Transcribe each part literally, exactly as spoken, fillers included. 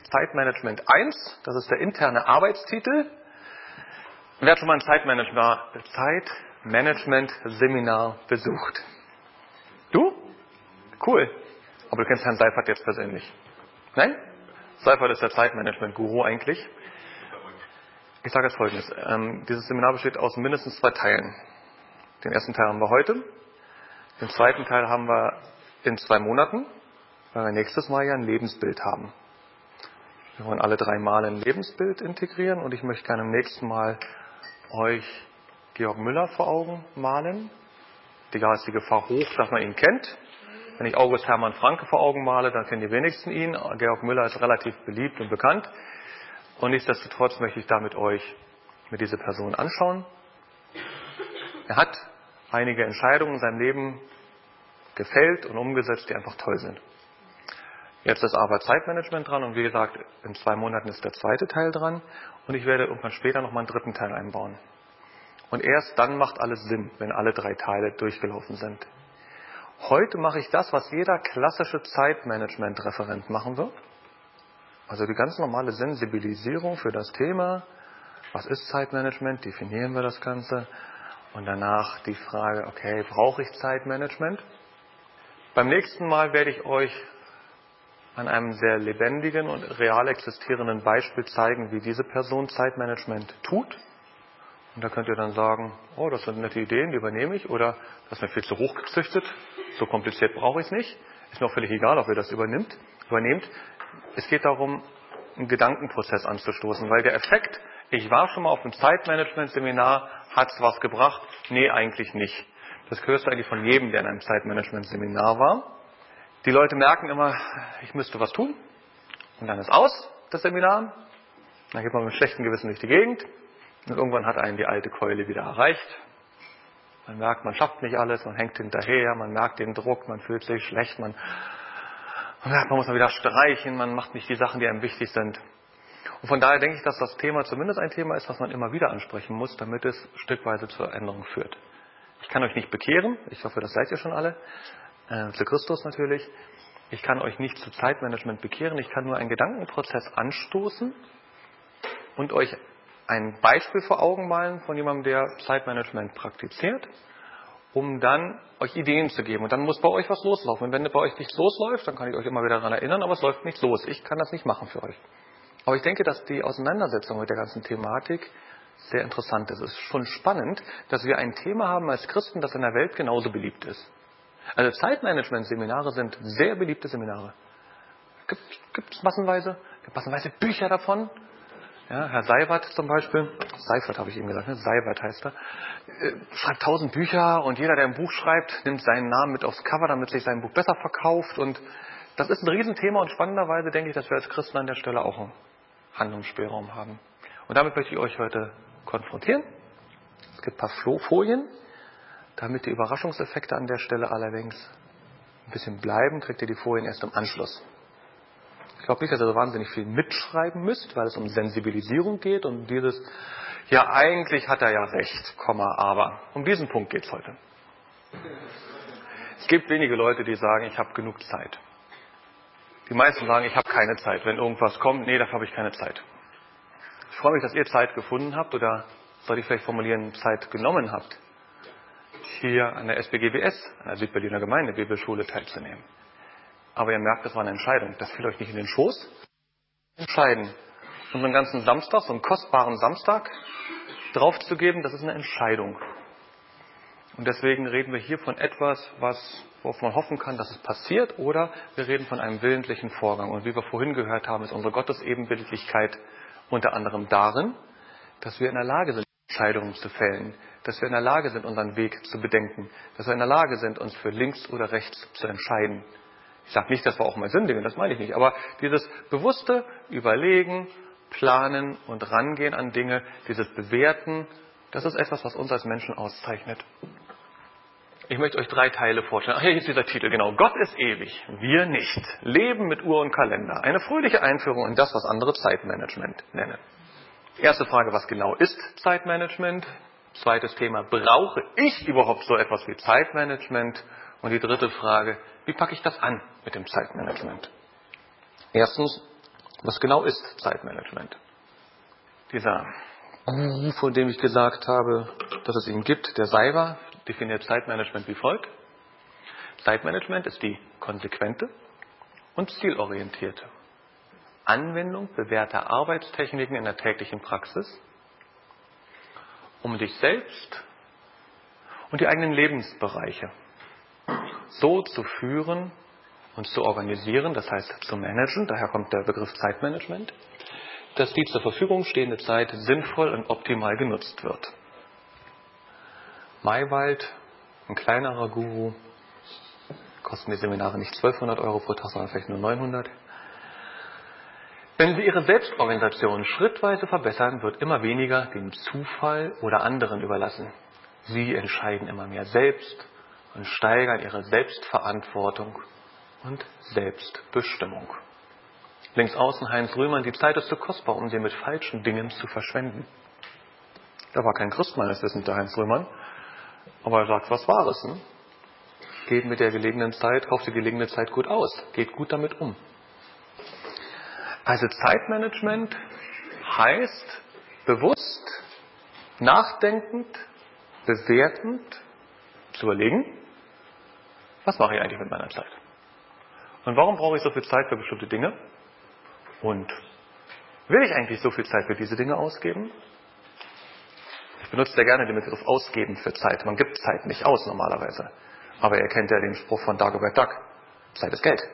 Zeitmanagement eins, das ist der interne Arbeitstitel. Wer hat schon mal ein Zeitmanagement, Zeitmanagement-Seminar besucht? Du? Cool. Aber du kennst Herrn Seifert jetzt persönlich. Nein? Seifert ist der Zeitmanagement-Guru eigentlich. Ich sage jetzt Folgendes. Ähm, dieses Seminar besteht aus mindestens zwei Teilen. Den ersten Teil haben wir heute. Den zweiten Teil haben wir in zwei Monaten, weil wir nächstes Mal ja ein Lebensbild haben. Wir wollen alle drei Mal ein Lebensbild integrieren und ich möchte gerne im nächsten Mal euch Georg Müller vor Augen malen. Da ist die Gefahr hoch, dass man ihn kennt. Wenn ich August Hermann Franke vor Augen male, dann kennen die wenigsten ihn. Georg Müller ist relativ beliebt und bekannt. Und nichtsdestotrotz möchte ich da mit euch mir diese Person anschauen. Er hat einige Entscheidungen in seinem Leben gefällt und umgesetzt, die einfach toll sind. Jetzt ist aber Zeitmanagement dran und wie gesagt, in zwei Monaten ist der zweite Teil dran und ich werde irgendwann später nochmal einen dritten Teil einbauen. Und erst dann macht alles Sinn, wenn alle drei Teile durchgelaufen sind. Heute mache ich das, was jeder klassische Zeitmanagement-Referent machen wird. Also die ganz normale Sensibilisierung für das Thema. Was ist Zeitmanagement? Definieren wir das Ganze. Und danach die Frage, okay, brauche ich Zeitmanagement? Beim nächsten Mal werde ich euch an einem sehr lebendigen und real existierenden Beispiel zeigen, wie diese Person Zeitmanagement tut. Und da könnt ihr dann sagen, oh, das sind nette Ideen, die übernehme ich. Oder das ist mir viel zu hoch gezüchtet, so kompliziert brauche ich es nicht. Ist mir auch völlig egal, ob ihr das übernimmt, übernehmt. Es geht darum, einen Gedankenprozess anzustoßen, weil der Effekt, ich war schon mal auf einem Zeitmanagement-Seminar, hat es was gebracht? Nee, eigentlich nicht. Das hörst du eigentlich von jedem, der in einem Zeitmanagement-Seminar war. Die Leute merken immer, ich müsste was tun. Und dann ist aus, das Seminar. Dann geht man mit schlechtem Gewissen durch die Gegend. Und irgendwann hat einen die alte Keule wieder erreicht. Man merkt, man schafft nicht alles, man hängt hinterher, man merkt den Druck, man fühlt sich schlecht, man, man merkt, man muss mal wieder streichen, man macht nicht die Sachen, die einem wichtig sind. Und von daher denke ich, dass das Thema zumindest ein Thema ist, was man immer wieder ansprechen muss, damit es stückweise zur Änderung führt. Ich kann euch nicht bekehren, ich hoffe, das seid ihr schon alle, äh, zu Christus natürlich. Ich kann euch nicht zu Zeitmanagement bekehren, ich kann nur einen Gedankenprozess anstoßen und euch ein Beispiel vor Augen malen von jemandem, der Zeitmanagement praktiziert, um dann euch Ideen zu geben. Und dann muss bei euch was loslaufen. Und wenn bei euch nichts losläuft, dann kann ich euch immer wieder daran erinnern, aber es läuft nichts los. Ich kann das nicht machen für euch. Aber ich denke, dass die Auseinandersetzung mit der ganzen Thematik sehr interessant ist. Es ist schon spannend, dass wir ein Thema haben als Christen, das in der Welt genauso beliebt ist. Also Zeitmanagement-Seminare sind sehr beliebte Seminare. Gibt es massenweise, gibt massenweise Bücher davon. Ja, Herr Seifert zum Beispiel, Seifert habe ich eben gesagt, ne? Seifert heißt er, äh, schreibt tausend Bücher und jeder, der ein Buch schreibt, nimmt seinen Namen mit aufs Cover, damit sich sein Buch besser verkauft. Und das ist ein Riesenthema und spannenderweise denke ich, dass wir als Christen an der Stelle auch einen Handlungsspielraum haben. Und damit möchte ich euch heute konfrontieren. Es gibt ein paar Folien, damit die Überraschungseffekte an der Stelle allerdings ein bisschen bleiben, kriegt ihr die Folien erst im Anschluss. Ich glaube nicht, dass ihr so wahnsinnig viel mitschreiben müsst, weil es um Sensibilisierung geht und dieses, ja eigentlich hat er ja recht, Komma, aber. Um diesen Punkt geht es heute. Es gibt wenige Leute, die sagen, ich habe genug Zeit. Die meisten sagen, ich habe keine Zeit. Wenn irgendwas kommt, nee, dafür habe ich keine Zeit. Ich freue mich, dass ihr Zeit gefunden habt oder soll ich vielleicht formulieren, Zeit genommen habt, hier an der S B G B S, an der Südberliner Gemeinde Bibelschule teilzunehmen. Aber ihr merkt, das war eine Entscheidung. Das fiel euch nicht in den Schoß. Entscheiden. Unseren ganzen Samstag, so einen kostbaren Samstag, draufzugeben, das ist eine Entscheidung. Und deswegen reden wir hier von etwas, was, worauf man hoffen kann, dass es passiert, oder wir reden von einem willentlichen Vorgang. Und wie wir vorhin gehört haben, ist unsere Gottesebenbildlichkeit unter anderem darin, dass wir in der Lage sind, Entscheidungen zu fällen, dass wir in der Lage sind, unseren Weg zu bedenken, dass wir in der Lage sind, uns für links oder rechts zu entscheiden. Ich sage nicht, dass wir auch mal sündigen, das meine ich nicht. Aber dieses bewusste Überlegen, Planen und Rangehen an Dinge, dieses Bewerten, das ist etwas, was uns als Menschen auszeichnet. Ich möchte euch drei Teile vorstellen. Ach, hier ist dieser Titel, genau. Gott ist ewig, wir nicht. Leben mit Uhr und Kalender. Eine fröhliche Einführung in das, was andere Zeitmanagement nennen. Erste Frage, was genau ist Zeitmanagement? Zweites Thema, brauche ich überhaupt so etwas wie Zeitmanagement? Und die dritte Frage, wie packe ich das an mit dem Zeitmanagement? Erstens, Was genau ist Zeitmanagement? Dieser Guru, von dem ich gesagt habe, dass es ihn gibt, der Seiber, definiert Zeitmanagement wie folgt. Zeitmanagement ist die konsequente und zielorientierte Anwendung bewährter Arbeitstechniken in der täglichen Praxis, um dich selbst und die eigenen Lebensbereiche so zu führen und zu organisieren, das heißt zu managen, daher kommt der Begriff Zeitmanagement, dass die zur Verfügung stehende Zeit sinnvoll und optimal genutzt wird. Maywald, ein kleinerer Guru, kosten die Seminare nicht zwölfhundert Euro pro Tag, sondern vielleicht nur neunhundert. Wenn Sie Ihre Selbstorganisation schrittweise verbessern, wird immer weniger dem Zufall oder anderen überlassen. Sie entscheiden immer mehr selbst und steigern Ihre Selbstverantwortung und Selbstbestimmung. Links außen Heinz Rühmann, die Zeit ist zu kostbar, um sie mit falschen Dingen zu verschwenden. Da war kein Christ meines Wissens, der Heinz Rühmann, aber er sagt was Wahres. Ne? Geht mit der gelegenen Zeit, kauft die gelegene Zeit gut aus, geht gut damit um. Also Zeitmanagement heißt bewusst, nachdenkend, bewertend zu überlegen, was mache ich eigentlich mit meiner Zeit? Und warum brauche ich so viel Zeit für bestimmte Dinge? Und will ich eigentlich so viel Zeit für diese Dinge ausgeben? Ich benutze sehr gerne den Begriff ausgeben für Zeit. Man gibt Zeit nicht aus normalerweise. Aber ihr kennt ja den Spruch von Dagobert Duck. Zeit ist Geld.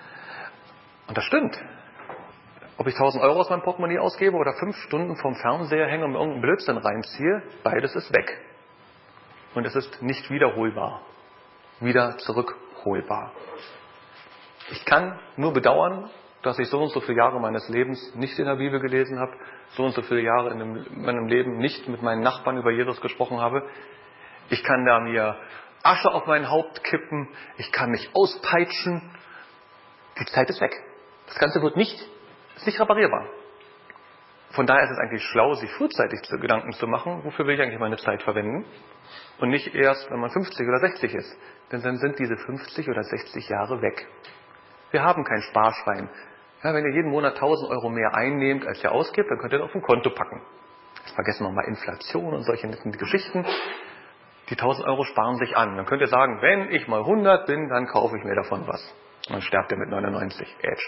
Und das stimmt. Ob ich tausend Euro aus meinem Portemonnaie ausgebe oder fünf Stunden vorm Fernseher hänge und mir irgendeinen Blödsinn reinziehe, beides ist weg. Und es ist nicht wiederholbar. Wieder zurückholbar. Ich kann nur bedauern, dass ich so und so viele Jahre meines Lebens nicht in der Bibel gelesen habe, so und so viele Jahre in meinem Leben nicht mit meinen Nachbarn über Jesus gesprochen habe. Ich kann da mir Asche auf mein Haupt kippen, ich kann mich auspeitschen. Die Zeit ist weg. Das Ganze wird nicht ist nicht reparierbar. Von daher ist es eigentlich schlau, sich frühzeitig zu Gedanken zu machen, wofür will ich eigentlich meine Zeit verwenden? Und nicht erst, wenn man fünfzig oder sechzig ist. Denn dann sind diese fünfzig oder sechzig Jahre weg. Wir haben kein Sparschwein. Ja, wenn ihr jeden Monat tausend Euro mehr einnehmt, als ihr ausgibt, dann könnt ihr das auf ein Konto packen. Jetzt vergessen wir mal Inflation und solche netten Geschichten. Die tausend Euro sparen sich an. Dann könnt ihr sagen, wenn ich mal hundert bin, dann kaufe ich mir davon was. Und dann sterbt ihr mit neunundneunzig. Edge.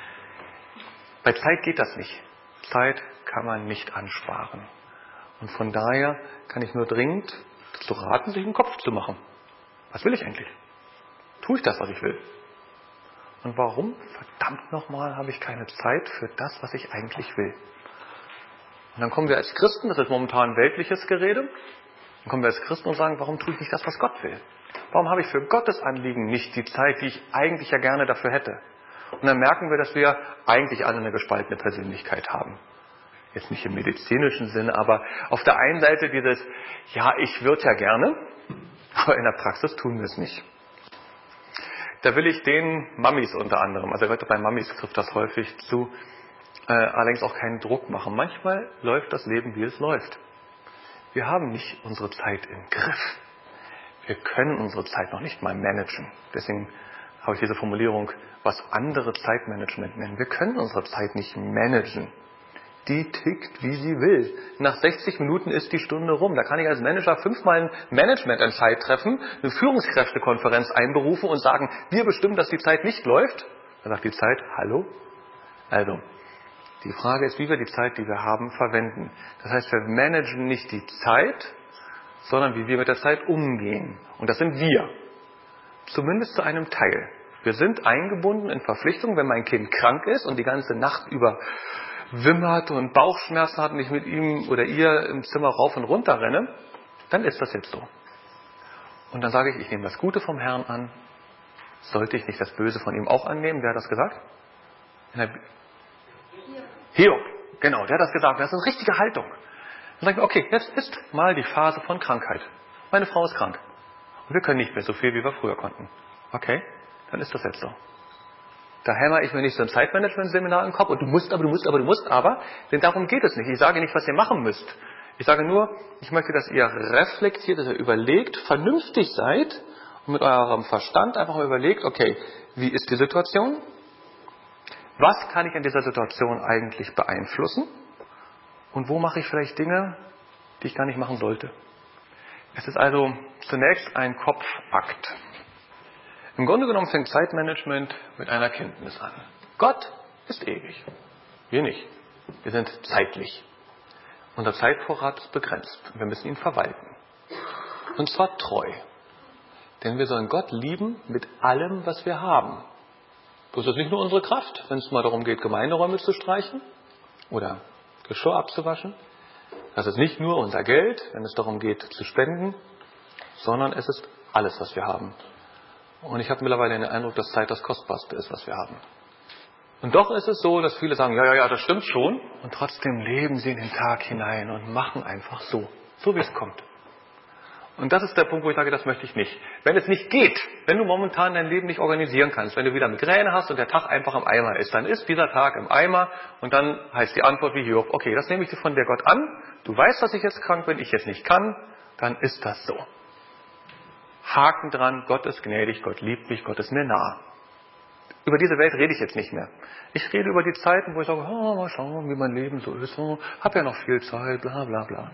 Bei Zeit geht das nicht. Zeit kann man nicht ansparen. Und von daher kann ich nur dringend dazu raten, sich einen Kopf zu machen. Was will ich eigentlich? Tue ich das, was ich will? Und warum, verdammt nochmal, habe ich keine Zeit für das, was ich eigentlich will? Und dann kommen wir als Christen, das ist momentan weltliches Gerede, dann kommen wir als Christen und sagen, warum tue ich nicht das, was Gott will? Warum habe ich für Gottes Anliegen nicht die Zeit, die ich eigentlich ja gerne dafür hätte? Und dann merken wir, dass wir eigentlich alle eine gespaltene Persönlichkeit haben. Jetzt nicht im medizinischen Sinne, aber auf der einen Seite dieses, ja, ich würde ja gerne, aber in der Praxis tun wir es nicht. Da will ich den Mammis unter anderem, also bei Mammis trifft das häufig zu, äh, allerdings auch keinen Druck machen. Manchmal läuft das Leben, wie es läuft. Wir haben nicht unsere Zeit im Griff. Wir können unsere Zeit noch nicht mal managen. Deswegen habe ich diese Formulierung, was andere Zeitmanagement nennen. Wir können unsere Zeit nicht managen. Die tickt, wie sie will. Nach sechzig Minuten ist die Stunde rum. Da kann ich als Manager fünfmal einen Managemententscheid treffen, eine Führungskräftekonferenz einberufen und sagen, wir bestimmen, dass die Zeit nicht läuft. Da sagt die Zeit, hallo? Also, die Frage ist, wie wir die Zeit, die wir haben, verwenden. Das heißt, wir managen nicht die Zeit, sondern wie wir mit der Zeit umgehen. Und das sind wir. Zumindest zu einem Teil. Wir sind eingebunden in Verpflichtungen, wenn mein Kind krank ist und die ganze Nacht über wimmert und Bauchschmerzen hat und ich mit ihm oder ihr im Zimmer rauf und runter renne, dann ist das jetzt so. Und dann sage ich, ich nehme das Gute vom Herrn an. Sollte ich nicht das Böse von ihm auch annehmen? Wer hat das gesagt? Hiob. Genau, der hat das gesagt. Das ist eine richtige Haltung. Dann sage ich, okay, jetzt ist mal die Phase von Krankheit. Meine Frau ist krank. Und wir können nicht mehr so viel, wie wir früher konnten. Okay, dann ist das jetzt so. Da hämmer ich mir nicht so ein Zeitmanagement-Seminar im Kopf und du musst aber, du musst aber, du musst aber, denn darum geht es nicht. Ich sage nicht, was ihr machen müsst. Ich sage nur, ich möchte, dass ihr reflektiert, dass ihr überlegt, vernünftig seid und mit eurem Verstand einfach mal überlegt, okay, wie ist die Situation? Was kann ich in dieser Situation eigentlich beeinflussen? Und wo mache ich vielleicht Dinge, die ich gar nicht machen sollte? Es ist also zunächst ein Kopfakt. Im Grunde genommen fängt Zeitmanagement mit einer Erkenntnis an. Gott ist ewig. Wir nicht. Wir sind zeitlich. Unser Zeitvorrat ist begrenzt. Wir müssen ihn verwalten. Und zwar treu. Denn wir sollen Gott lieben mit allem, was wir haben. Das ist nicht nur unsere Kraft, wenn es mal darum geht, Gemeinderäume zu streichen oder Geschirr abzuwaschen. Das ist nicht nur unser Geld, wenn es darum geht, zu spenden, sondern es ist alles, was wir haben. Und ich habe mittlerweile den Eindruck, dass Zeit das Kostbarste ist, was wir haben. Und doch ist es so, dass viele sagen, ja, ja, ja, das stimmt schon. Und trotzdem leben sie in den Tag hinein und machen einfach so, so wie es kommt. Und das ist der Punkt, wo ich sage, das möchte ich nicht. Wenn es nicht geht, wenn du momentan dein Leben nicht organisieren kannst, wenn du wieder Migräne hast und der Tag einfach im Eimer ist, dann ist dieser Tag im Eimer und dann heißt die Antwort wie Hiob, okay, das nehme ich dir von dir Gott an, du weißt, dass ich jetzt krank bin, ich jetzt nicht kann, dann ist das so. Haken dran, Gott ist gnädig, Gott liebt mich, Gott ist mir nah. Über diese Welt rede ich jetzt nicht mehr. Ich rede über die Zeiten, wo ich sage, oh, mal schauen, wie mein Leben so ist, oh, hab ja noch viel Zeit, bla bla bla.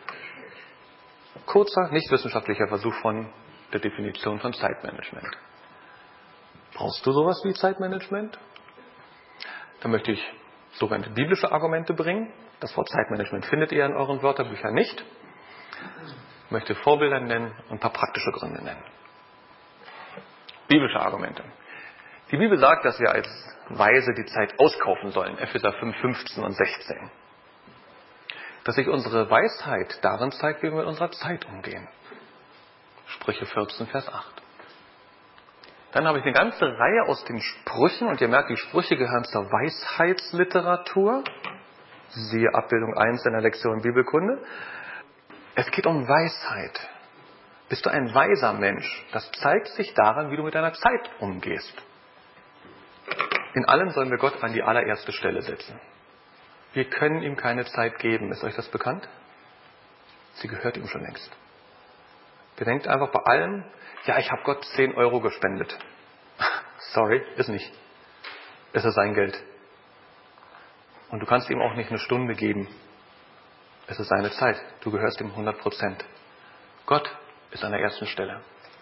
Kurzer, nicht wissenschaftlicher Versuch von der Definition von Zeitmanagement. Brauchst du sowas wie Zeitmanagement? Da möchte ich sogenannte biblische Argumente bringen. Das Wort Zeitmanagement findet ihr in euren Wörterbüchern nicht. Ich möchte Vorbilder nennen und ein paar praktische Gründe nennen. Biblische Argumente. Die Bibel sagt, dass wir als Weise die Zeit auskaufen sollen. Epheser fünf, fünfzehn und sechzehn. Dass sich unsere Weisheit darin zeigt, wie wir mit unserer Zeit umgehen. Sprüche vierzehn, Vers acht. Dann habe ich eine ganze Reihe aus den Sprüchen, und ihr merkt, die Sprüche gehören zur Weisheitsliteratur. Siehe Abbildung eins in der Lektion Bibelkunde. Es geht um Weisheit. Bist du ein weiser Mensch? Das zeigt sich daran, wie du mit deiner Zeit umgehst. In allem sollen wir Gott an die allererste Stelle setzen. Wir können ihm keine Zeit geben. Ist euch das bekannt? Sie gehört ihm schon längst. Bedenkt einfach bei allem, ja, ich habe Gott zehn Euro gespendet. Sorry, ist nicht. Es ist sein Geld. Und du kannst ihm auch nicht eine Stunde geben. Es ist seine Zeit. Du gehörst ihm hundert Prozent. Gott ist an der ersten Stelle.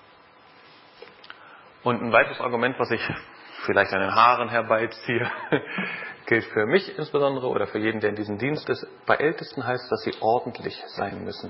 Und ein weiteres Argument, was ich vielleicht an den Haaren herbeiziehe, gilt für mich insbesondere oder für jeden, der in diesem Dienst ist. Bei Ältesten heißt es, dass sie ordentlich sein müssen.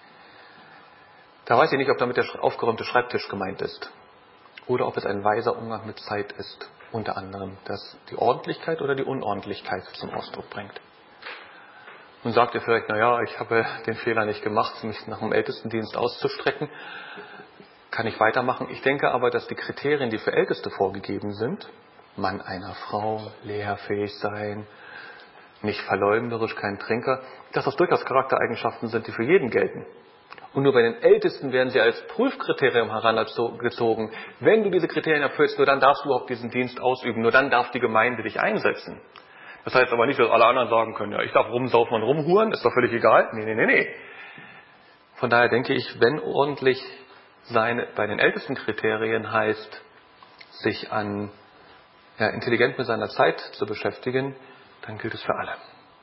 Da weiß ich nicht, ob damit der aufgeräumte Schreibtisch gemeint ist oder ob es ein weiser Umgang mit Zeit ist, unter anderem, dass die Ordentlichkeit oder die Unordentlichkeit zum Ausdruck bringt. Nun sagt ihr vielleicht, naja, ich habe den Fehler nicht gemacht, mich nach dem Ältestendienst auszustrecken. Kann ich weitermachen? Ich denke aber, dass die Kriterien, die für Älteste vorgegeben sind, Mann einer Frau, lehrfähig sein, nicht verleumderisch, kein Trinker, dass das durchaus Charaktereigenschaften sind, die für jeden gelten. Und nur bei den Ältesten werden sie als Prüfkriterium herangezogen. Wenn du diese Kriterien erfüllst, nur dann darfst du überhaupt diesen Dienst ausüben, nur dann darf die Gemeinde dich einsetzen. Das heißt aber nicht, dass alle anderen sagen können, ja, ich darf rumsaufen und rumhuren, ist doch völlig egal. Nee, nee, nee, nee. Von daher denke ich, wenn ordentlich sein bei den ältesten Kriterien heißt, sich an ja, intelligent mit seiner Zeit zu beschäftigen, dann gilt es für alle.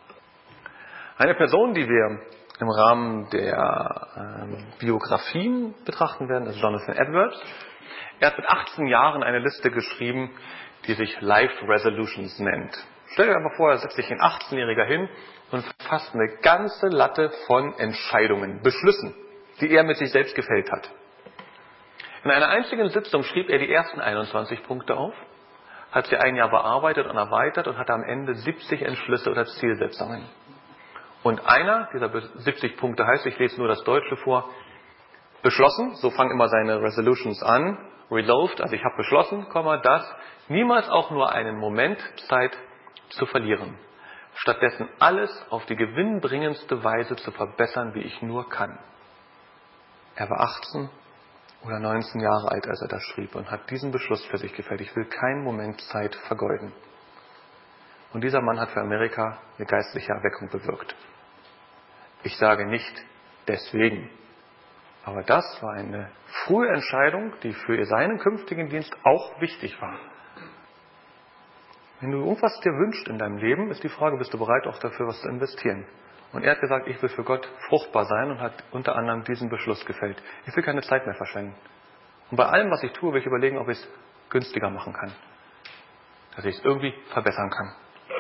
Eine Person, die wir im Rahmen der ähm, Biografien betrachten werden, ist Jonathan Edwards. Er hat mit achtzehn Jahren eine Liste geschrieben, die sich Life Resolutions nennt. Stell dir einfach vor, er setzt sich ein achtzehnjähriger hin und fasst eine ganze Latte von Entscheidungen, Beschlüssen, die er mit sich selbst gefällt hat. In einer einzigen Sitzung schrieb er die ersten einundzwanzig Punkte auf, hat sie ein Jahr bearbeitet und erweitert und hatte am Ende siebzig Entschlüsse oder Zielsetzungen. Und einer dieser siebzig Punkte heißt, ich lese nur das Deutsche vor, beschlossen, so fangen immer seine Resolutions an, resolved, also ich habe beschlossen, dass niemals auch nur einen Moment Zeit zu verlieren. Stattdessen alles auf die gewinnbringendste Weise zu verbessern, wie ich nur kann. Er war achtzehn oder neunzehn Jahre alt, als er das schrieb und hat diesen Beschluss für sich gefällt. Ich will keinen Moment Zeit vergeuden. Und dieser Mann hat für Amerika eine geistliche Erweckung bewirkt. Ich sage nicht deswegen, aber das war eine frühe Entscheidung, die für seinen künftigen Dienst auch wichtig war. Wenn du irgendwas dir wünschst in deinem Leben, ist die Frage, bist du bereit, auch dafür was zu investieren? Und er hat gesagt, ich will für Gott fruchtbar sein und hat unter anderem diesen Beschluss gefällt. Ich will keine Zeit mehr verschwenden. Und bei allem, was ich tue, will ich überlegen, ob ich es günstiger machen kann. Dass ich es irgendwie verbessern kann.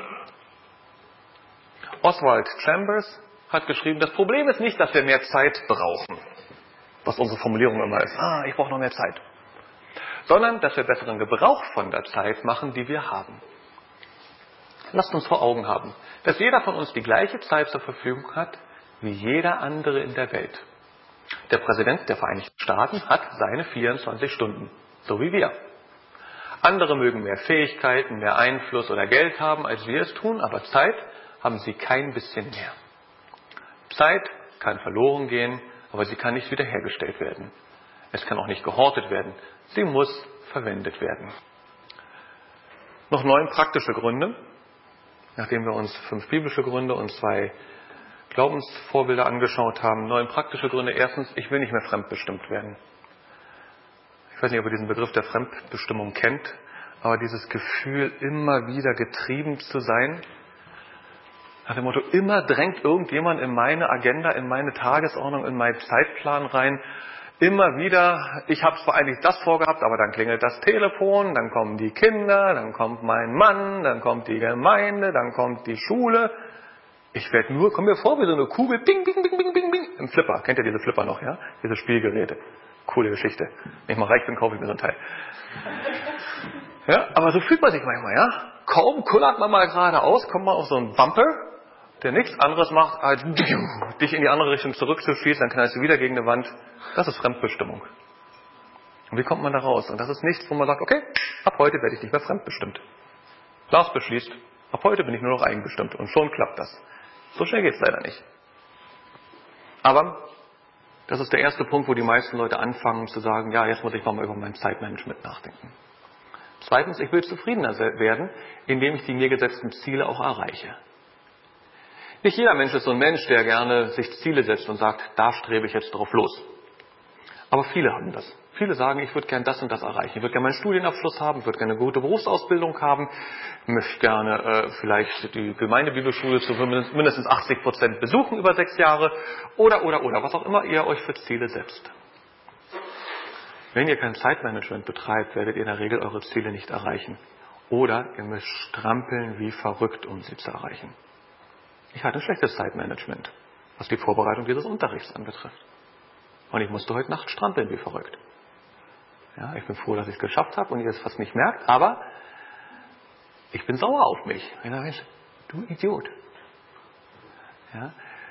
Oswald Chambers hat geschrieben, das Problem ist nicht, dass wir mehr Zeit brauchen. Was unsere Formulierung immer ist. Ah, ich brauche noch mehr Zeit. Sondern, dass wir besseren Gebrauch von der Zeit machen, die wir haben. Lasst uns vor Augen haben, dass jeder von uns die gleiche Zeit zur Verfügung hat, wie jeder andere in der Welt. Der Präsident der Vereinigten Staaten hat seine vierundzwanzig Stunden, so wie wir. Andere mögen mehr Fähigkeiten, mehr Einfluss oder Geld haben, als wir es tun, aber Zeit haben sie kein bisschen mehr. Zeit kann verloren gehen, aber sie kann nicht wiederhergestellt werden. Es kann auch nicht gehortet werden. Sie muss verwendet werden. Noch neun praktische Gründe, nachdem wir uns fünf biblische Gründe und zwei Glaubensvorbilder angeschaut haben. Neun praktische Gründe. Erstens, ich will nicht mehr fremdbestimmt werden. Ich weiß nicht, ob ihr diesen Begriff der Fremdbestimmung kennt, aber dieses Gefühl, immer wieder getrieben zu sein, nach dem Motto, immer drängt irgendjemand in meine Agenda, in meine Tagesordnung, in meinen Zeitplan rein. Immer wieder, ich habe zwar eigentlich das vorgehabt, aber dann klingelt das Telefon, dann kommen die Kinder, dann kommt mein Mann, dann kommt die Gemeinde, dann kommt die Schule. Ich werde nur, komm mir vor wie so eine Kugel, bing, bing, bing, bing, bing, bing, im Flipper. Kennt ihr diese Flipper noch, ja? Diese Spielgeräte. Coole Geschichte. Wenn ich mal reich bin, kaufe ich mir so ein Teil. Ja, aber so fühlt man sich manchmal, ja? Kaum kullert man mal geradeaus, kommt man auf so einen Bumper, der nichts anderes macht, als dich in die andere Richtung zurückzuschießen, dann knallst du wieder gegen eine Wand. Das ist Fremdbestimmung. Und wie kommt man da raus? Und das ist nichts, wo man sagt, okay, ab heute werde ich nicht mehr fremdbestimmt. Lars beschließt, ab heute bin ich nur noch eigenbestimmt. Und schon klappt das. So schnell geht es leider nicht. Aber das ist der erste Punkt, wo die meisten Leute anfangen zu sagen, ja, jetzt muss ich mal über mein Zeitmanagement nachdenken. Zweitens, ich will zufriedener werden, indem ich die mir gesetzten Ziele auch erreiche. Nicht jeder Mensch ist so ein Mensch, der gerne sich Ziele setzt und sagt, da strebe ich jetzt drauf los. Aber viele haben das. Viele sagen, ich würde gerne das und das erreichen. Ich würde gerne meinen Studienabschluss haben, ich würde gerne eine gute Berufsausbildung haben, möchte gerne äh, vielleicht die Gemeindebibelschule zu mindestens achtzig Prozent besuchen über sechs Jahre oder, oder, oder, was auch immer ihr euch für Ziele setzt. Wenn ihr kein Zeitmanagement betreibt, werdet ihr in der Regel eure Ziele nicht erreichen. Oder ihr müsst strampeln wie verrückt, um sie zu erreichen. Ich hatte ein schlechtes Zeitmanagement, was die Vorbereitung dieses Unterrichts anbetrifft. Und ich musste heute Nacht strampeln wie verrückt. Ja, ich bin froh, dass ich es geschafft habe und ihr es fast nicht merkt, aber ich bin sauer auf mich. Ich sage, Mensch, du Idiot. Ja.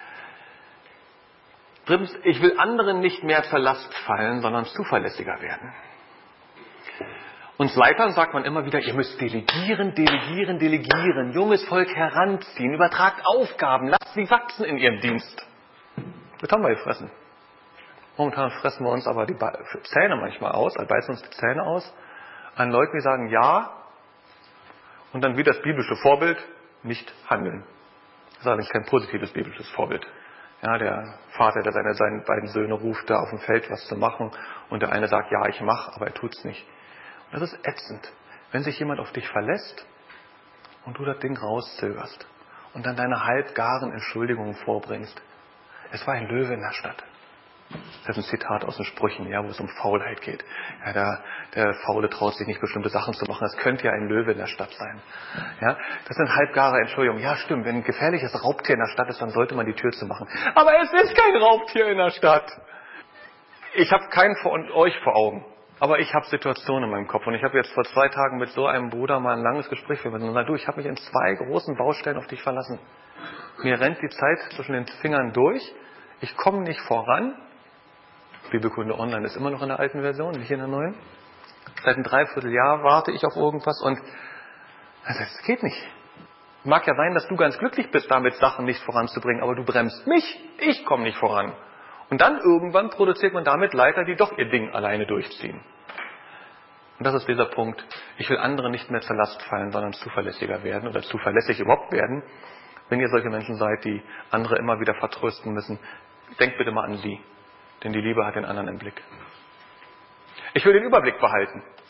Drittens, ich will anderen nicht mehr zur Last fallen, sondern zuverlässiger werden. Uns Leitern sagt man immer wieder, ihr müsst delegieren, delegieren, delegieren, junges Volk heranziehen, übertragt Aufgaben, lasst sie wachsen in ihrem Dienst. Das haben wir gefressen. Momentan fressen wir uns aber die Zähne manchmal aus, also beißen uns die Zähne aus, an Leuten, die sagen ja und dann wie das biblische Vorbild nicht handeln. Das ist allerdings kein positives biblisches Vorbild. Ja, der Vater, der seine, seine beiden Söhne ruft, da auf dem Feld was zu machen und der eine sagt, ja, ich mache, aber er tut's nicht. Und das ist ätzend, wenn sich jemand auf dich verlässt und du das Ding rauszögerst und dann deine halbgaren Entschuldigungen vorbringst. Es war ein Löwe in der Stadt. Das ist ein Zitat aus den Sprüchen, ja, wo es um Faulheit geht. Ja, der, der Faule traut sich nicht, bestimmte Sachen zu machen. Es könnte ja ein Löwe in der Stadt sein. Ja, das sind halbgare Entschuldigungen. Ja, stimmt, wenn ein gefährliches Raubtier in der Stadt ist, dann sollte man die Tür zu machen. Aber es ist kein Raubtier in der Stadt. Ich habe keinen von euch vor Augen, aber ich habe Situationen in meinem Kopf. Und ich habe jetzt vor zwei Gehabt, mit so einem Bruder mal ein langes Gespräch geführt und gesagt, du, ich habe mich in zwei großen Baustellen auf dich verlassen. Mir rennt die Zeit zwischen den Fingern durch. Ich komme nicht voran. Bibelkunde Online ist immer noch in der alten Version, nicht in der neuen. Seit einem Dreivierteljahr warte ich auf irgendwas und das geht nicht. Mag ja sein, dass du ganz glücklich bist, damit Sachen nicht voranzubringen, aber du bremst mich, ich komme nicht voran. Und dann irgendwann produziert man damit Leiter, die doch ihr Ding alleine durchziehen. Und das ist dieser Punkt. Ich will anderen nicht mehr zur Last fallen, sondern zuverlässiger werden oder zuverlässig überhaupt werden. Wenn ihr solche Menschen seid, die andere immer wieder vertrösten müssen, denkt bitte mal an sie. Denn die Liebe hat den anderen im Blick. Ich will den Überblick behalten.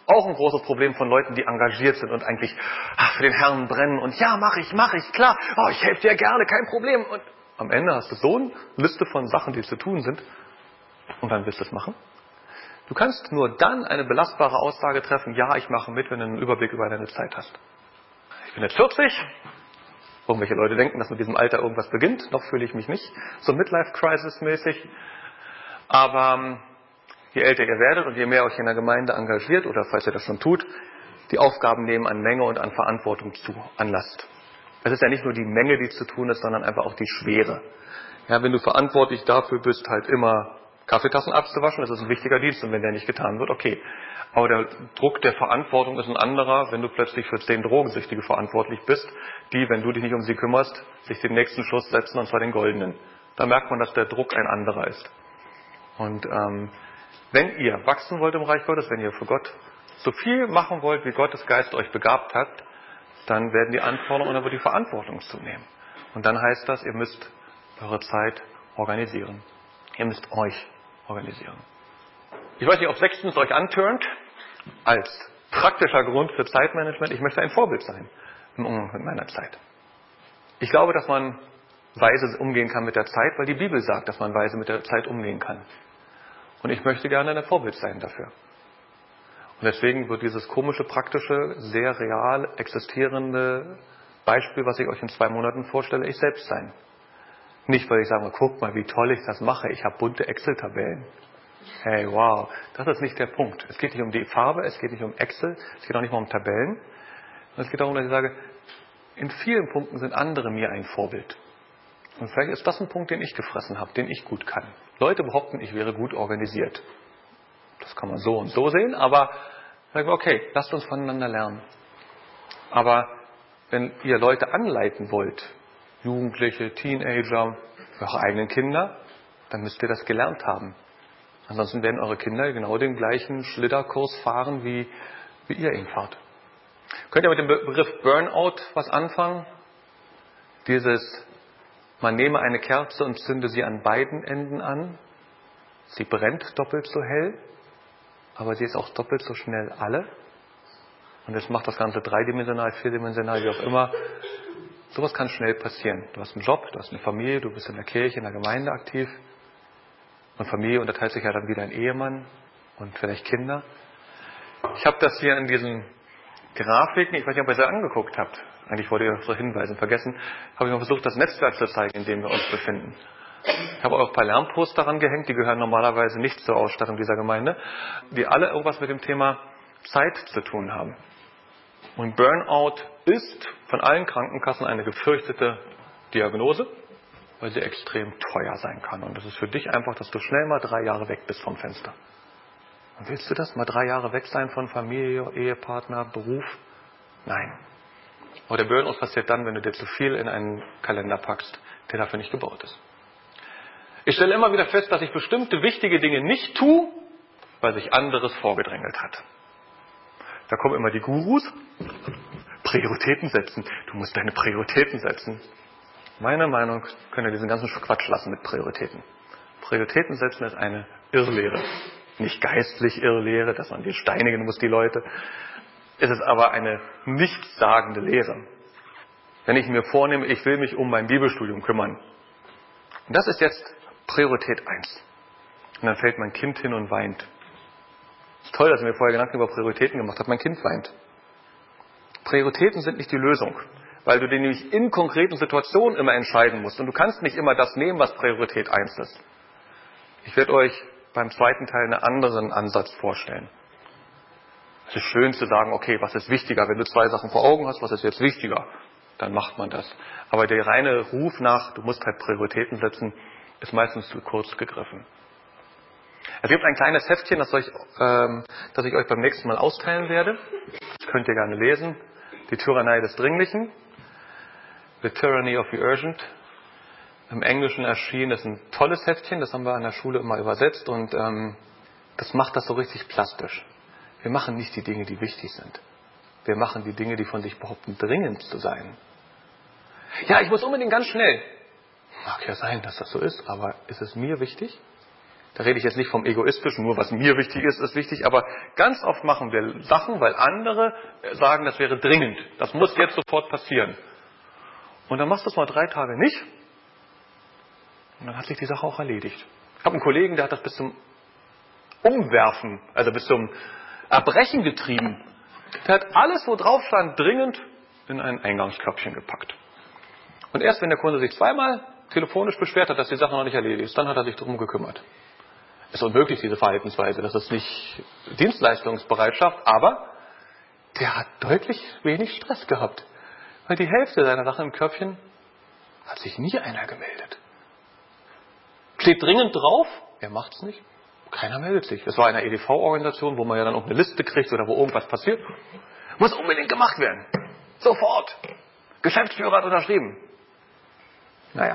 Auch ein großes Problem von Leuten, die engagiert sind und eigentlich ach, für den Herrn brennen und ja, mache ich, mache ich, klar, oh, ich helfe dir gerne, kein Problem. Und am Ende hast du so eine Liste von Sachen, die zu tun sind und dann willst du es machen. Du kannst nur dann eine belastbare Aussage treffen, ja, ich mache mit, wenn du einen Überblick über deine Zeit hast. Ich bin jetzt vierzig. Irgendwelche Leute denken, dass mit diesem Alter irgendwas beginnt. Noch fühle ich mich nicht so Midlife-Crisis-mäßig. Aber je älter ihr werdet und je mehr euch in der Gemeinde engagiert, oder falls ihr das schon tut, die Aufgaben nehmen an Menge und an Verantwortung zu, an Last. Es ist ja nicht nur die Menge, die zu tun ist, sondern einfach auch die Schwere. Ja, wenn du verantwortlich dafür bist, halt immer Kaffeetassen abzuwaschen, das ist ein wichtiger Dienst, und wenn der nicht getan wird, okay. Aber der Druck der Verantwortung ist ein anderer, wenn du plötzlich für zehn Drogensüchtige verantwortlich bist, die, wenn du dich nicht um sie kümmerst, sich den nächsten Schuss setzen, und zwar den goldenen. Da merkt man, dass der Druck ein anderer ist. Und ähm, wenn ihr wachsen wollt im Reich Gottes, wenn ihr für Gott so viel machen wollt, wie Gottes Geist euch begabt hat, dann werden die Anforderungen und dann wird die Verantwortung zunehmen. Und dann heißt das, ihr müsst eure Zeit organisieren. Ihr müsst euch organisieren. Ich weiß nicht, ob sechstens euch antörnt, als praktischer Grund für Zeitmanagement, ich möchte ein Vorbild sein im Umgang mit meiner Zeit. Ich glaube, dass man weise umgehen kann mit der Zeit, weil die Bibel sagt, dass man weise mit der Zeit umgehen kann. Und ich möchte gerne ein Vorbild sein dafür. Und deswegen wird dieses komische, praktische, sehr real existierende Beispiel, was ich euch in zwei Monaten vorstelle, ich selbst sein. Nicht, weil ich sage, guck mal, wie toll ich das mache. Ich habe bunte Excel-Tabellen. Hey, wow. Das ist nicht der Punkt. Es geht nicht um die Farbe, es geht nicht um Excel, es geht auch nicht mal um Tabellen. Es geht darum, dass ich sage, in vielen Punkten sind andere mir ein Vorbild. Und vielleicht ist das ein Punkt, den ich gefressen habe, den ich gut kann. Leute behaupten, ich wäre gut organisiert. Das kann man so und so sehen, aber sagen wir, okay, lasst uns voneinander lernen. Aber wenn ihr Leute anleiten wollt, Jugendliche, Teenager, eure eigenen Kinder, dann müsst ihr das gelernt haben. Ansonsten werden eure Kinder genau den gleichen Schlitterkurs fahren, wie, wie ihr ihn fahrt. Könnt ihr mit dem Begriff Burnout was anfangen? Dieses, man nehme eine Kerze und zünde sie an beiden Enden an. Sie brennt doppelt so hell, aber sie ist auch doppelt so schnell alle. Und jetzt macht das Ganze dreidimensional, vierdimensional, wie auch immer. Sowas kann schnell passieren. Du hast einen Job, du hast eine Familie, du bist in der Kirche, in der Gemeinde aktiv. Und Familie unterteilt sich ja dann wieder in Ehemann und vielleicht Kinder. Ich habe das hier in diesen Grafiken, ich weiß nicht, ob ihr sie angeguckt habt. Eigentlich wollte ich auf so hinweisen, vergessen. Habe ich mal versucht, das Netzwerk zu zeigen, in dem wir uns befinden. Ich habe auch ein paar Lernposter daran gehängt, die gehören normalerweise nicht zur Ausstattung dieser Gemeinde, die alle irgendwas mit dem Thema Zeit zu tun haben. Und Burnout ist von allen Krankenkassen eine gefürchtete Diagnose, weil sie extrem teuer sein kann. Und das ist für dich einfach, dass du schnell mal drei Jahre weg bist vom Fenster. Und willst du das? Mal drei Jahre weg sein von Familie, Ehepartner, Beruf? Nein. Aber der Burnout passiert dann, wenn du dir zu viel in einen Kalender packst, der dafür nicht gebaut ist. Ich stelle immer wieder fest, dass ich bestimmte wichtige Dinge nicht tue, weil sich anderes vorgedrängelt hat. Da kommen immer die Gurus. Prioritäten setzen. Du musst deine Prioritäten setzen. Meiner Meinung nach könnt ihr diesen ganzen Quatsch lassen mit Prioritäten. Prioritäten setzen ist eine Irrlehre. Nicht geistlich Irrlehre, dass man die steinigen muss, die Leute. Es ist aber eine nichtssagende Lehre. Wenn ich mir vornehme, ich will mich um mein Bibelstudium kümmern. Und das ist jetzt Priorität eins. Und dann fällt mein Kind hin und weint. Es ist toll, dass ich mir vorher Gedanken über Prioritäten gemacht habe. Mein Kind weint. Prioritäten sind nicht die Lösung, weil du dir nämlich in konkreten Situationen immer entscheiden musst. Und du kannst nicht immer das nehmen, was Priorität eins ist. Ich werde euch beim zweiten Teil einen anderen Ansatz vorstellen. Es ist schön zu sagen, okay, was ist wichtiger? Wenn du zwei Sachen vor Augen hast, was ist jetzt wichtiger? Dann macht man das. Aber der reine Ruf nach, du musst halt Prioritäten setzen, ist meistens zu kurz gegriffen. Es gibt ein kleines Heftchen, das, euch, ähm, das ich euch beim nächsten Mal austeilen werde. Das könnt ihr gerne lesen. Die Tyrannei des Dringlichen. The Tyranny of the Urgent. Im Englischen erschienen ist ein tolles Heftchen, das haben wir an der Schule immer übersetzt und ähm, das macht das so richtig plastisch. Wir machen nicht die Dinge, die wichtig sind. Wir machen die Dinge, die von sich behaupten, dringend zu sein. Ja, ich muss unbedingt ganz schnell. Mag ja sein, dass das so ist, aber ist es mir wichtig? Da rede ich jetzt nicht vom Egoistischen, nur was mir wichtig ist, ist wichtig, aber ganz oft machen wir Sachen, weil andere sagen, das wäre dringend. Das muss jetzt sofort passieren. Und dann machst du es mal drei Tage nicht und dann hat sich die Sache auch erledigt. Ich habe einen Kollegen, der hat das bis zum Umwerfen, also bis zum Erbrechen getrieben. Der hat alles, wo drauf stand, dringend in ein Eingangskörbchen gepackt. Und erst wenn der Kunde sich zweimal telefonisch beschwert hat, dass die Sache noch nicht erledigt ist, dann hat er sich darum gekümmert. Ist unmöglich, diese Verhaltensweise. Das ist nicht Dienstleistungsbereitschaft, aber der hat deutlich wenig Stress gehabt. Weil die Hälfte seiner Sachen im Körbchen hat sich nie einer gemeldet. Steht dringend drauf, er macht's nicht. Keiner meldet sich. Das war in einer E D V-Organisation, wo man ja dann auch eine Liste kriegt oder wo irgendwas passiert. Muss unbedingt gemacht werden. Sofort. Geschäftsführer hat unterschrieben. Naja.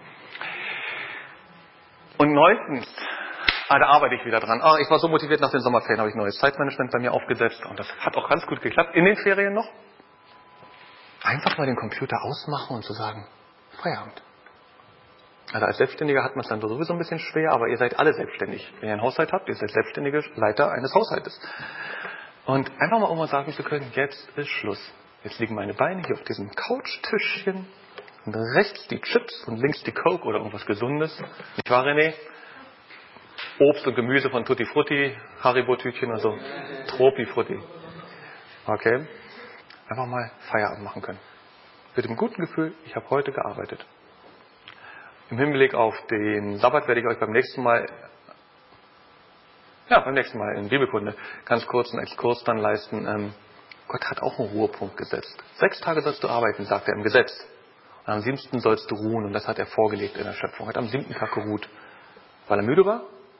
Und neuntens, ah, da arbeite ich wieder dran. Ah, ich war so motiviert, nach den Sommerferien habe ich neues Zeitmanagement bei mir aufgesetzt und das hat auch ganz gut geklappt. In den Ferien noch. Einfach mal den Computer ausmachen und zu sagen, Feierabend. Also als Selbstständiger hat man es dann sowieso ein bisschen schwer, aber ihr seid alle selbstständig. Wenn ihr einen Haushalt habt, ihr seid selbstständige Leiter eines Haushaltes. Und einfach mal irgendwann sagen zu können, jetzt ist Schluss. Jetzt liegen meine Beine hier auf diesem Couchtischchen und rechts die Chips und links die Coke oder irgendwas Gesundes. Nicht wahr, René? Obst und Gemüse von Tutti Frutti, Haribo-Tütchen, also Tropi-Frutti. Okay? Einfach mal Feierabend machen können. Mit dem guten Gefühl, ich habe heute gearbeitet. Im Hinblick auf den Sabbat werde ich euch beim nächsten Mal, ja, beim nächsten Mal in Bibelkunde ganz kurz einen Exkurs dann leisten. Ähm, Gott hat auch einen Ruhepunkt gesetzt. Sechs Tage sollst du arbeiten, sagt er im Gesetz. Und am siebten sollst du ruhen. Und das hat er vorgelegt in der Schöpfung. Er hat am siebten Tag geruht. Weil er müde war?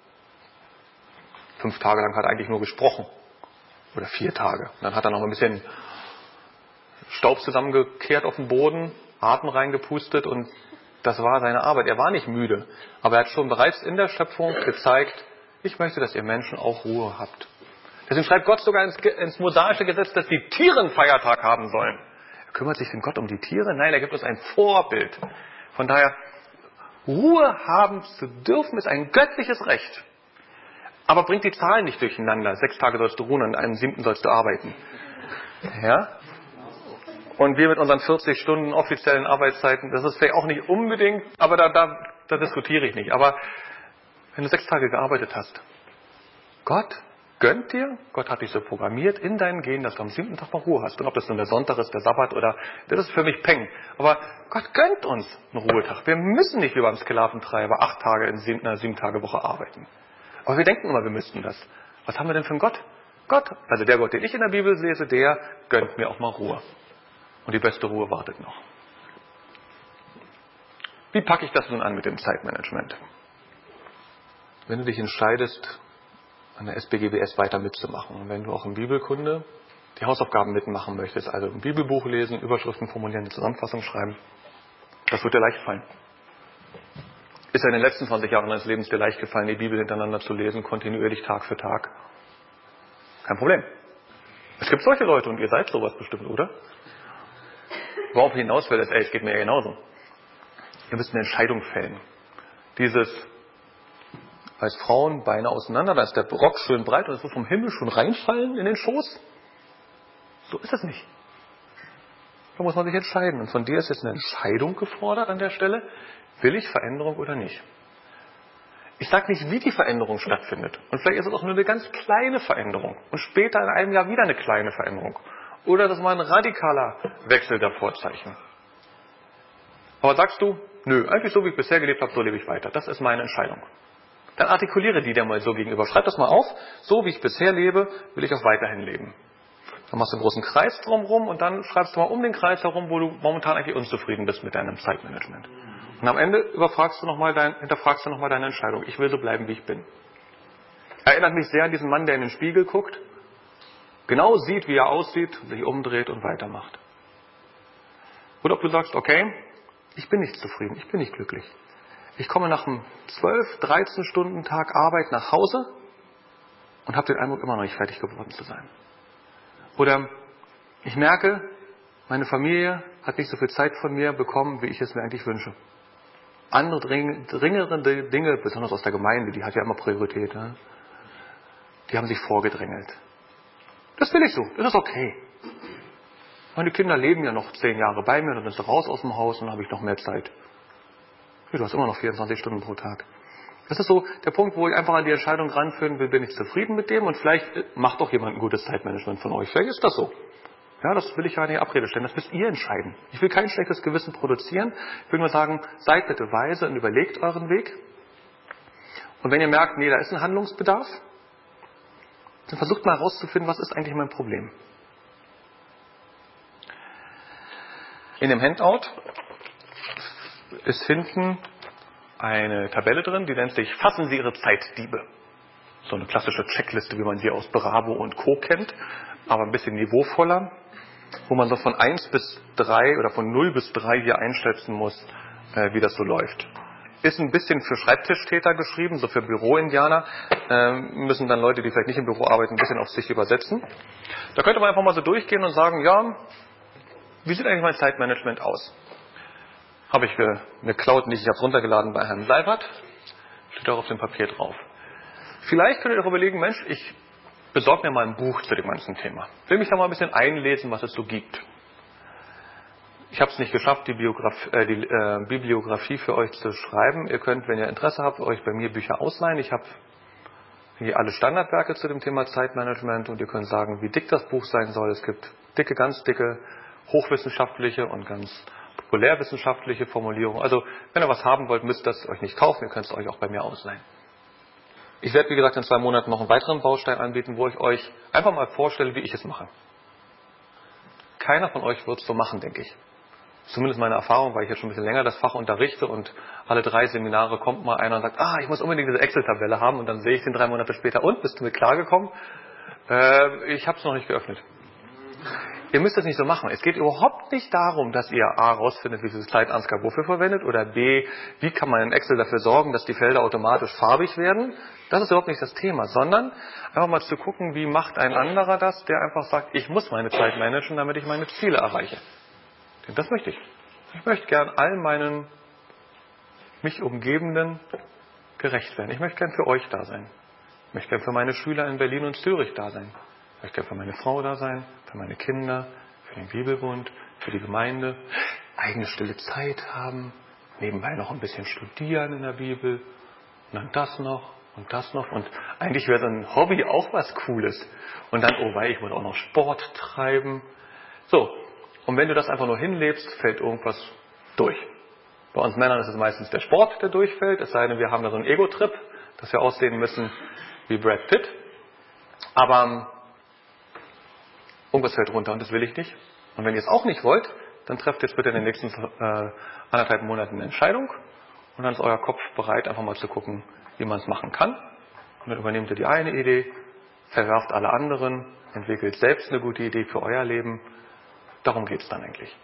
Fünf Tage lang hat er eigentlich nur gesprochen. Oder vier Tage. Dann hat er noch ein bisschen Staub zusammengekehrt auf dem Boden, Atem reingepustet und das war seine Arbeit. Er war nicht müde. Aber er hat schon bereits in der Schöpfung gezeigt, ich möchte, dass ihr Menschen auch Ruhe habt. Deswegen schreibt Gott sogar ins, ins mosaische Gesetz, dass die Tiere einen Feiertag haben sollen. Er kümmert sich denn Gott um die Tiere? Nein, er gibt uns ein Vorbild. Von daher, Ruhe haben zu dürfen, ist ein göttliches Recht. Aber bringt die Zahlen nicht durcheinander. Sechs Tage sollst du ruhen und an einem siebten sollst du arbeiten. Ja? Und wir mit unseren vierzig Stunden offiziellen Arbeitszeiten, das ist vielleicht auch nicht unbedingt, aber da, da, da diskutiere ich nicht. Aber wenn du sechs Tage gearbeitet hast, Gott gönnt dir, Gott hat dich so programmiert in deinem Gehen, dass du am siebten Tag mal Ruhe hast. Und ob das nun der Sonntag ist, der Sabbat oder, das ist für mich Peng. Aber Gott gönnt uns einen Ruhetag. Wir müssen nicht wie beim Sklaventreiber acht Tage in sieben, einer sieben Tage Woche arbeiten. Aber wir denken immer, wir müssten das. Was haben wir denn für einen Gott? Gott, also der Gott, den ich in der Bibel lese, der gönnt mir auch mal Ruhe. Und die beste Ruhe wartet noch. Wie packe ich das nun an mit dem Zeitmanagement? Wenn du dich entscheidest, an der S B G B S weiter mitzumachen und wenn du auch in Bibelkunde die Hausaufgaben mitmachen möchtest, also ein Bibelbuch lesen, Überschriften formulieren, eine Zusammenfassung schreiben, das wird dir leicht fallen. Ist ja in den letzten zwanzig Jahren deines Lebens dir leicht gefallen, die Bibel hintereinander zu lesen, kontinuierlich Tag für Tag? Kein Problem. Es gibt solche Leute und ihr seid sowas bestimmt, oder? Worauf ich hinaus will, ist, ey, es geht mir ja genauso. Ihr müsst eine Entscheidung fällen. Dieses, als Frauen Beine auseinander, da ist der Rock schön breit und es wird vom Himmel schon reinfallen in den Schoß. So ist es nicht. Da muss man sich entscheiden. Und von dir ist jetzt eine Entscheidung gefordert an der Stelle. Will ich Veränderung oder nicht? Ich sage nicht, wie die Veränderung stattfindet. Und vielleicht ist es auch nur eine ganz kleine Veränderung. Und später in einem Jahr wieder eine kleine Veränderung. Oder das ist mal ein radikaler Wechsel der Vorzeichen. Aber sagst du, nö, eigentlich so wie ich bisher gelebt habe, so lebe ich weiter. Das ist meine Entscheidung. Dann artikuliere die dir mal so gegenüber. Schreib das mal auf. So wie ich bisher lebe, will ich auch weiterhin leben. Dann machst du einen großen Kreis drumherum und dann schreibst du mal um den Kreis herum, wo du momentan eigentlich unzufrieden bist mit deinem Zeitmanagement. Und am Ende überfragst du noch mal dein, hinterfragst du nochmal deine Entscheidung. Ich will so bleiben, wie ich bin. Erinnert mich sehr an diesen Mann, der in den Spiegel guckt, genau sieht, wie er aussieht, sich umdreht und weitermacht. Oder ob du sagst, okay, ich bin nicht zufrieden, ich bin nicht glücklich. Ich komme nach einem zwölf, dreizehn Stunden Tag Arbeit nach Hause und habe den Eindruck, immer noch nicht fertig geworden zu sein. Oder ich merke, meine Familie hat nicht so viel Zeit von mir bekommen, wie ich es mir eigentlich wünsche. Andere dring, dringende Dinge, besonders aus der Gemeinde, die hat ja immer Priorität, ne? Die haben sich vorgedrängelt. Das will ich so, das ist okay. Meine Kinder leben ja noch zehn Jahre bei mir, dann sind sie raus aus dem Haus und dann habe ich noch mehr Zeit. Du hast immer noch vierundzwanzig Stunden pro Tag. Das ist so der Punkt, wo ich einfach an die Entscheidung ranführen will, bin ich zufrieden mit dem und vielleicht macht doch jemand ein gutes Zeitmanagement von euch. Vielleicht ist das so. Ja, das will ich ja nicht in Abrede stellen. Das müsst ihr entscheiden. Ich will kein schlechtes Gewissen produzieren. Ich will nur sagen, seid bitte weise und überlegt euren Weg. Und wenn ihr merkt, nee, da ist ein Handlungsbedarf, dann versucht mal herauszufinden, was ist eigentlich mein Problem. In dem Handout ist hinten eine Tabelle drin, die nennt sich Fassen Sie Ihre Zeitdiebe. So eine klassische Checkliste, wie man sie aus Bravo und Co. kennt, aber ein bisschen niveauvoller, wo man so von eins bis drei oder von null bis drei hier einschätzen muss, äh, wie das so läuft. Ist ein bisschen für Schreibtischtäter geschrieben, so für Büro-Indianer, ähm, müssen dann Leute, die vielleicht nicht im Büro arbeiten, ein bisschen auf sich übersetzen. Da könnte man einfach mal so durchgehen und sagen, ja, wie sieht eigentlich mein Zeitmanagement aus? Habe ich eine Cloud, nicht, ich habe es runtergeladen bei Herrn Seibert, steht auch auf dem Papier drauf. Vielleicht könnt ihr auch überlegen, Mensch, ich besorge mir mal ein Buch zu dem ganzen Thema. Ich will mich da mal ein bisschen einlesen, was es so gibt. Ich habe es nicht geschafft, die, Biograf- äh, die äh, Bibliografie für euch zu schreiben. Ihr könnt, wenn ihr Interesse habt, euch bei mir Bücher ausleihen. Ich habe hier alle Standardwerke zu dem Thema Zeitmanagement und ihr könnt sagen, wie dick das Buch sein soll. Es gibt dicke, ganz dicke, hochwissenschaftliche und ganz populärwissenschaftliche Formulierungen. Also, wenn ihr was haben wollt, müsst ihr es euch nicht kaufen. Ihr könnt es euch auch bei mir ausleihen. Ich werde, wie gesagt, in zwei Monaten noch einen weiteren Baustein anbieten, wo ich euch einfach mal vorstelle, wie ich es mache. Keiner von euch wird es so machen, denke ich. Zumindest meine Erfahrung, weil ich jetzt schon ein bisschen länger das Fach unterrichte und alle drei Seminare kommt mal einer und sagt, ah, ich muss unbedingt diese Excel-Tabelle haben und dann sehe ich den drei Monate später und, bist du mir klargekommen? Äh, ich habe es noch nicht geöffnet. Ihr müsst das nicht so machen. Es geht überhaupt nicht darum, dass ihr A, rausfindet, wie viel Zeit Ansgar wofür verwendet oder B, wie kann man in Excel dafür sorgen, dass die Felder automatisch farbig werden. Das ist überhaupt nicht das Thema, sondern einfach mal zu gucken, wie macht ein anderer das, der einfach sagt, ich muss meine Zeit managen, damit ich meine Ziele erreiche. Denn das möchte ich. Ich möchte gern all meinen mich Umgebenden gerecht werden. Ich möchte gern für euch da sein. Ich möchte gern für meine Schüler in Berlin und Zürich da sein. Ich möchte gern für meine Frau da sein, für meine Kinder, für den Bibelbund, für die Gemeinde. Eigene stille Zeit haben, nebenbei noch ein bisschen studieren in der Bibel. Und dann das noch und das noch. Und eigentlich wäre so ein Hobby auch was Cooles. Und dann, oh wei, ich wollte auch noch Sport treiben. So, und wenn du das einfach nur hinlebst, fällt irgendwas durch. Bei uns Männern ist es meistens der Sport, der durchfällt. Es sei denn, wir haben da so einen Ego-Trip, dass wir aussehen müssen wie Brad Pitt. Aber irgendwas fällt runter und das will ich nicht. Und wenn ihr es auch nicht wollt, dann trefft jetzt bitte in den nächsten äh, anderthalb Monaten eine Entscheidung. Und dann ist euer Kopf bereit, einfach mal zu gucken, wie man es machen kann. Und dann übernehmt ihr die eine Idee, verwerft alle anderen, entwickelt selbst eine gute Idee für euer Leben. Darum geht es dann eigentlich.